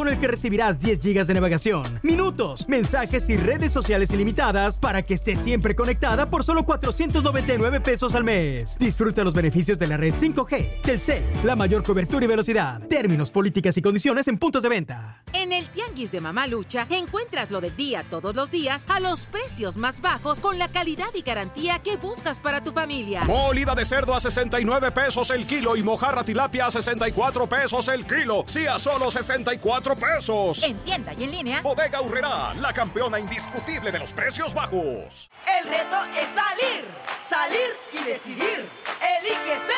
con el que recibirás 10 gigas de navegación, minutos, mensajes y redes sociales ilimitadas para que estés siempre conectada por solo 499 pesos al mes. Disfruta los beneficios de la red 5G. Telcel, la mayor cobertura y velocidad. Términos, políticas y condiciones en puntos de venta. En el Tianguis de Mamalucha encuentras lo del día todos los días a los precios más bajos con la calidad y garantía que buscas para tu familia. Molida de cerdo a 69 pesos el kilo y mojarra tilapia a 64 pesos el kilo. Sí, a solo 64 pesos. En tienda y en línea. Bodega Aurrerá, la campeona indiscutible de los precios bajos. El reto es salir y decidir. Elige